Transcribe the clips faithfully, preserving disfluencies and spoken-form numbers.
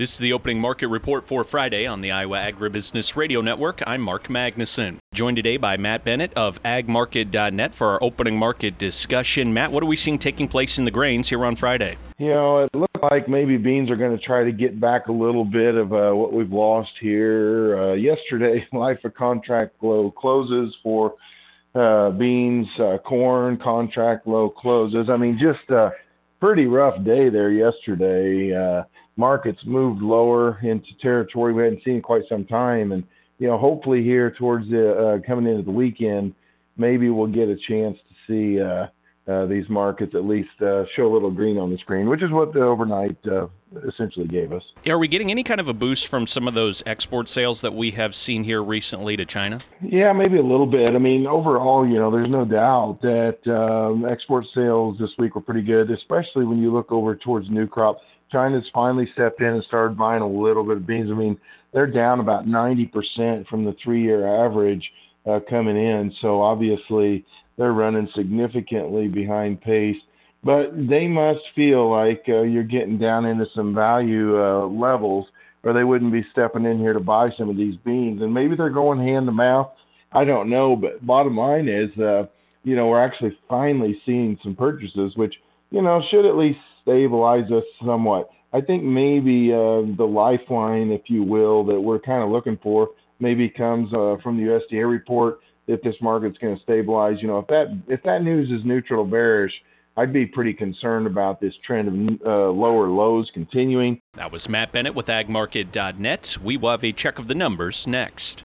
This is the opening market report for Friday on the Iowa Agribusiness Radio Network. I'm Mark Magnuson, joined today by Matt Bennett of ag market dot net for our opening market discussion. Matt, what are we seeing taking place in the grains here on Friday? You know, it looks like maybe beans are going to try to get back a little bit of uh, what we've lost here. Uh, yesterday, life of contract low closes for uh, beans, uh, corn, contract low closes. I mean, just a pretty rough day there yesterday. Uh, markets moved lower into territory we hadn't seen in quite some time. And, you know, hopefully here towards the uh, coming into the weekend, maybe we'll get a chance to see uh, uh, these markets at least uh, show a little green on the screen, which is what the overnight uh, essentially gave us. Are we getting any kind of a boost from some of those export sales that we have seen here recently to China? Yeah, maybe a little bit. I mean, overall, you know, there's no doubt that um, export sales this week were pretty good, especially when you look over towards new crop. China's finally stepped in and started buying a little bit of beans. I mean, they're down about ninety percent from the three-year average uh, coming in. So obviously they're running significantly behind pace. But they must feel like uh, you're getting down into some value uh, levels, or they wouldn't be stepping in here to buy some of these beans. And maybe they're going hand to mouth. I don't know. But bottom line is, uh, you know, we're actually finally seeing some purchases, which, you know, should at least stabilize us somewhat. I think maybe uh, the lifeline, if you will, that we're kind of looking for maybe comes uh, from the U S D A report that this market's going to stabilize. You know, if that if that news is neutral to bearish, I'd be pretty concerned about this trend of uh, lower lows continuing. That was Matt Bennett with ag market dot net. We will have a check of the numbers next.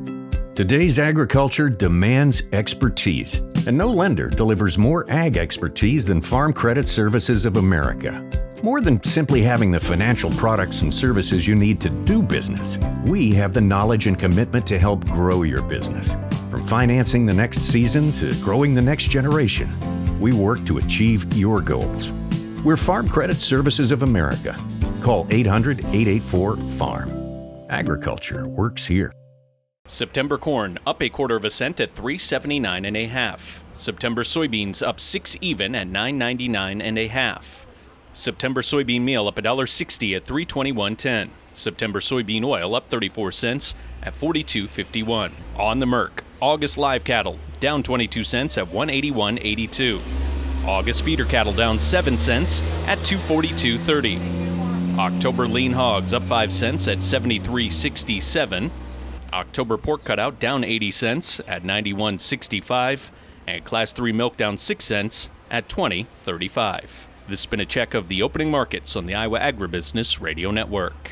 Today's agriculture demands expertise, and no lender delivers more ag expertise than Farm Credit Services of America. More than simply having the financial products and services you need to do business, we have the knowledge and commitment to help grow your business. From financing the next season to growing the next generation, we work to achieve your goals. We're Farm Credit Services of America. Call eight hundred, eight eight four, farm. Agriculture works here. September corn up a quarter of a cent at three seventy-nine and a half. September soybeans up six even at nine ninety-nine and a half. September soybean meal up one sixty at three twenty-one ten. September soybean oil up thirty-four cents at forty-two fifty-one. On the Merc, August live cattle down twenty-two cents at one eighty-one eighty-two. August feeder cattle down seven cents at two forty-two thirty. October lean hogs up five cents at seventy-three sixty-seven. October pork cutout down eighty cents at ninety-one sixty-five, and Class three milk down six cents at twenty thirty-five. This has been a check of the opening markets on the Iowa Agribusiness Radio Network.